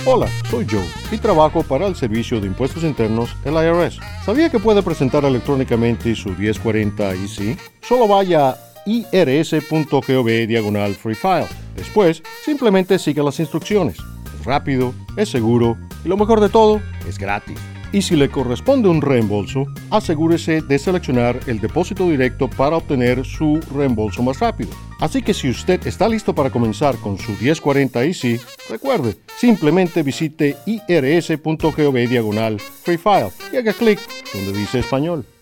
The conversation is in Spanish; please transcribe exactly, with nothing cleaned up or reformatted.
Hola, soy Joe y trabajo para el Servicio de Impuestos Internos, el I R S. ¿Sabía que puede presentar electrónicamente su diez cuarenta I C? Solo vaya a irs.gov diagonal free file. Después, simplemente siga las instrucciones. Es rápido, es seguro y lo mejor de todo, es gratis. Y si le corresponde un reembolso, asegúrese de seleccionar el depósito directo para obtener su reembolso más rápido. Así que si usted está listo para comenzar con su diez cuarenta I C, recuerde, simplemente visite irs.gov diagonal free file y haga clic donde dice español.